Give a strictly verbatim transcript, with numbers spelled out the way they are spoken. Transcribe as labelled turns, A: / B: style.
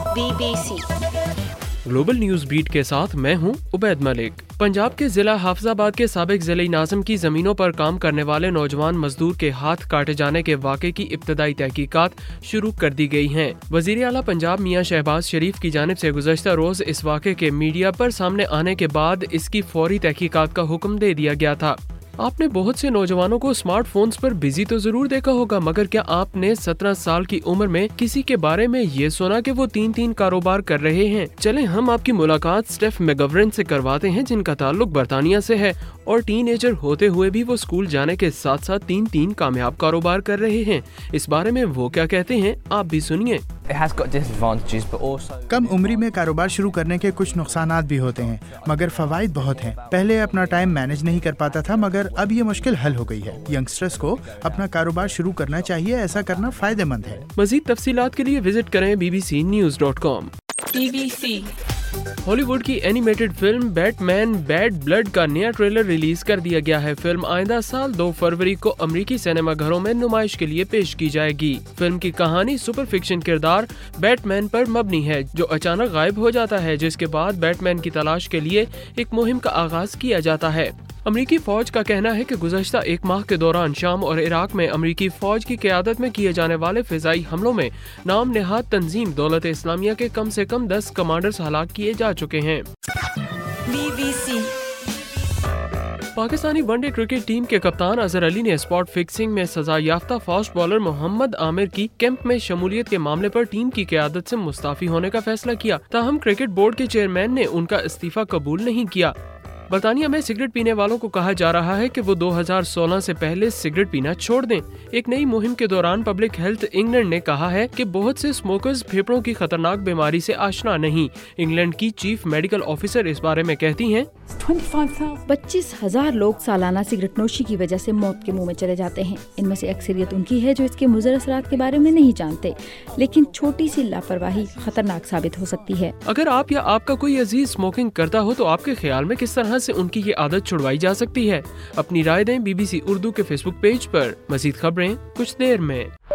A: Be B C
B: global news beat کے ساتھ میں ہوں عبید ملک۔ پنجاب کے ضلع حافظ آباد کے سابق ضلعی ناظم کی زمینوں پر کام کرنے والے نوجوان مزدور کے ہاتھ کاٹے جانے کے واقعے کی ابتدائی تحقیقات شروع کر دی گئی ہیں۔ وزیر اعلیٰ پنجاب میاں شہباز شریف کی جانب سے گزشتہ روز اس واقعے کے میڈیا پر سامنے آنے کے بعد اس کی فوری تحقیقات کا حکم دے دیا گیا تھا۔ آپ نے بہت سے نوجوانوں کو اسمارٹ فونز پر بزی تو ضرور دیکھا ہوگا، مگر کیا آپ نے سترہ سال کی عمر میں کسی کے بارے میں یہ سنا کہ وہ تین تین کاروبار کر رہے ہیں؟ چلیں ہم آپ کی ملاقات اسٹیف میگورن سے کرواتے ہیں، جن کا تعلق برطانیہ سے ہے اور ٹین ایجر ہوتے ہوئے بھی وہ اسکول جانے کے ساتھ ساتھ تین تین کامیاب کاروبار کر رہے ہیں۔ اس بارے میں وہ کیا کہتے ہیں آپ بھی سنیے۔
C: کم عمری میں کاروبار شروع کرنے کے کچھ نقصانات بھی ہوتے ہیں، مگر فوائد بہت ہیں۔ پہلے اپنا ٹائم مینج نہیں کر پاتا تھا، مگر اب یہ مشکل حل ہو گئی ہے۔ ینگسٹرز کو اپنا کاروبار شروع کرنا چاہیے، ایسا کرنا فائدہ مند ہے۔
B: مزید تفصیلات کے لیے وزٹ کریں B B C news dot com.
A: B B C
B: Hollywood کی animated film Batman Bad Blood کا نیا ٹریلر ریلیز کر دیا گیا ہے۔ فلم آئندہ سال دو فروری کو امریکی سینما گھروں میں نمائش کے لیے پیش کی جائے گی۔ فلم کی کہانی سپر فکشن کردار بیٹ مین پر مبنی ہے، جو اچانک غائب ہو جاتا ہے، جس کے بعد بیٹ مین کی تلاش کے لیے ایک مہم کا آغاز کیا جاتا ہے۔ امریکی فوج کا کہنا ہے کہ گزشتہ ایک ماہ کے دوران شام اور عراق میں امریکی فوج کی قیادت میں کیے جانے والے فضائی حملوں میں نام نہاد تنظیم دولت اسلامیہ کے کم سے کم دس کمانڈرز ہلاک کیے جا چکے ہیں۔
A: B B C
B: Pakistani one day cricket team کے کپتان اظہر علی نے اسپاٹ فکسنگ میں سزا یافتہ فاسٹ بالر محمد عامر کی کیمپ میں شمولیت کے معاملے پر ٹیم کی قیادت سے مستعفی ہونے کا فیصلہ کیا، تاہم کرکٹ بورڈ کے چیئرمین نے ان کا استعفی قبول نہیں کیا۔ برطانیہ میں سگریٹ پینے والوں کو کہا جا رہا ہے کہ وہ دو ہزار سولہ سے پہلے سگریٹ پینا چھوڑ دیں۔ ایک نئی مہم کے دوران پبلک ہیلتھ انگلینڈ نے کہا ہے کہ بہت سے اسموکرز پھیپھڑوں کی خطرناک بیماری سے آشنا نہیں۔ انگلینڈ کی چیف میڈیکل آفیسر اس بارے میں کہتی ہیں،
D: پچیس ہزار لوگ سالانہ سگریٹ نوشی کی وجہ سے موت کے منہ میں چلے جاتے ہیں۔ ان میں سے اکثریت ان کی ہے جو اس کے مضر اثرات کے بارے میں نہیں جانتے، لیکن چھوٹی سی لاپرواہی خطرناک ثابت ہو سکتی ہے۔
B: اگر آپ یا آپ کا کوئی عزیز اسموکنگ کرتا ہو تو آپ کے خیال میں کس طرح سے ان کی یہ عادت چھڑوائی جا سکتی ہے؟ اپنی رائے دیں بی بی سی اردو کے فیس بک پیج پر۔ مزید خبریں کچھ دیر میں۔